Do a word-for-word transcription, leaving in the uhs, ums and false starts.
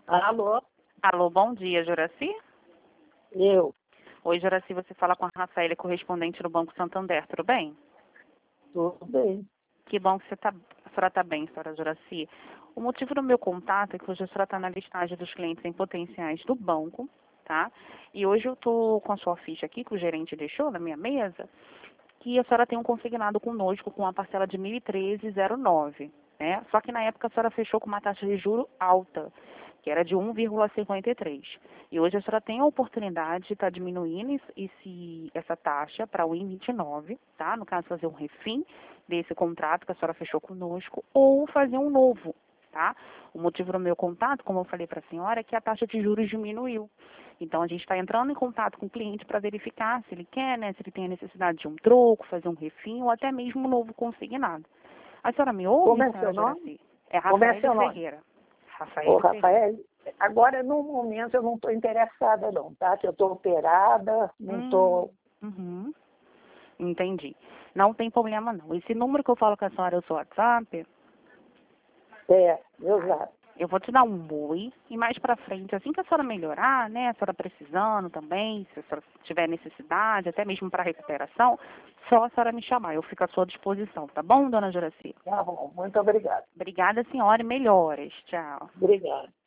Alô? Alô, bom dia, Juraci? Eu? Oi, Juraci, você fala com a Rafaela, correspondente do Banco Santander, tudo bem? Tudo bem. Que bom que você tá, a senhora está bem, senhora Juraci. O motivo do meu contato é que hoje a senhora está na listagem dos clientes em potenciais do banco, tá? E hoje eu estou com a sua ficha aqui, que o gerente deixou na minha mesa, que a senhora tem um consignado conosco com uma parcela de mil e treze vírgula zero nove, né? Só que na época a senhora fechou com uma taxa de juro alta, que era de um vírgula cinquenta e três. E hoje a senhora tem a oportunidade de estar diminuindo esse, esse- essa taxa para o um vírgula vinte e nove, tá? No caso, fazer um refim desse contrato que a senhora fechou conosco ou fazer um novo, tá? O motivo do meu contato, como eu falei para a senhora, é que a taxa de juros diminuiu. Então, a gente está entrando em contato com o cliente para verificar se ele quer, né, se ele tem a necessidade de um troco, fazer um refim ou até mesmo um novo consignado. A senhora me ouve, Como é senhora seu nome? Juraci? É Como é Rafael seu nome? Ferreira. Ô, Rafael Ferreira. Rafael, agora no momento eu não estou interessada não, tá? Que eu estou operada, não Hum, estou... uhum, entendi. Não tem problema não. Esse número que eu falo com a senhora é o seu WhatsApp, É, exato. eu vou te dar um oi e mais pra frente, assim que a senhora melhorar, né, a senhora precisando também, se a senhora tiver necessidade, até mesmo para recuperação, só a senhora me chamar, eu fico à sua disposição, tá bom, dona Juraci? Tá bom, muito obrigado. Obrigada, senhora, e melhoras. Tchau. Obrigado.